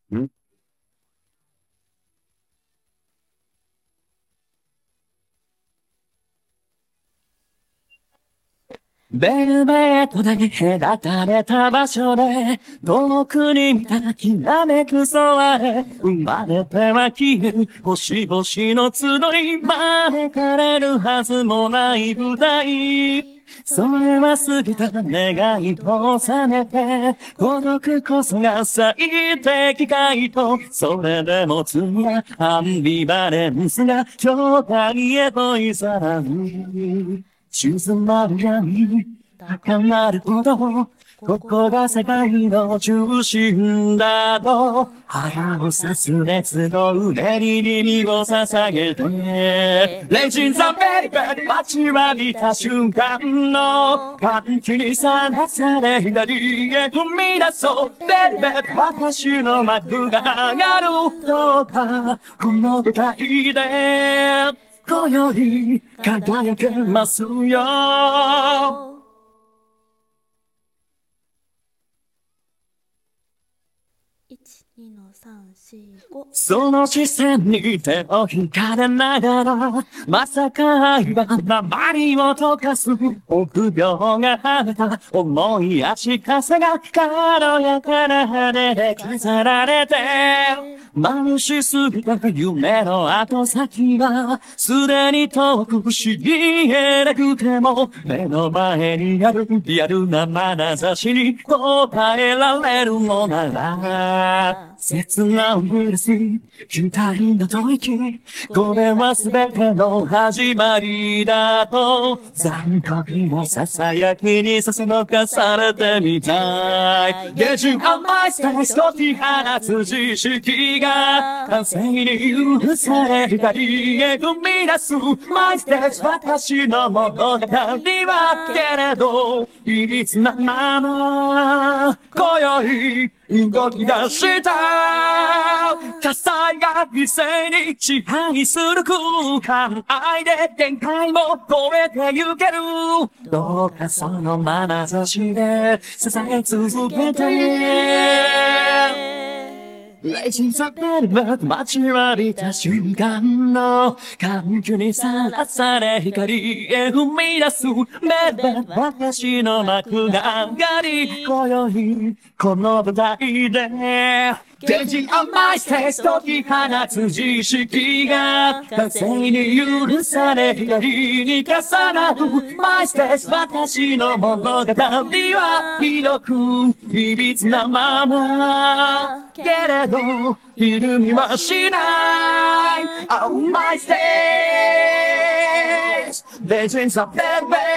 んベルベットで隔たれた場所で、遠くに見たきらめく空へ、生まれては消える星々の集い、招かれるはずもない舞台。それは過ぎた願いと収めて、孤独こそが最適解と、それでも次はアンビバレンスが境界へと誘う。静まる闇、高鳴るほど、ここが世界の中心だと、腹を刺す熱の腕に耳を捧げて、レジンザベリベリ待ちわびた瞬間の歓喜にさらされ左へ踏み出そう、ベリベリ私の幕が上がるどうか、この舞台で、今宵輝けますよ。 1、2の3、4、5。 その視線に手を引かれながら、まさか愛は鉛を溶かす臆病が跳ねた重い足かせが軽やかな羽で飾られて、眩しすぎた夢の後先は、すでに遠く知り得なくても、目の前にあるリアルな眼差しに答えられるのなら、切なウイルス、期待の吐息、これは全ての始まりだと、残酷な囁きにそそのかされてみたい。下旬甘いステージとき放つ自意識が、完成に許され光へ踏み出す。マイステージ私の物語はけれど、いびつなまま、今宵、動き出した火災が犠牲に支配する空間、愛で限界も超えてゆける。どうかその眼差しで支え続けて。レジンされれば待ちわびた瞬間の歓喜にさらされ光へ踏み出す。めで私の幕が上がり、今宵この舞台で天神甘いステージとき放つ自意識が完成に許され光に重なる。マイステージ私の物語はひどくいびつなままけれど緩みはしない。Oh my stage Legends of that way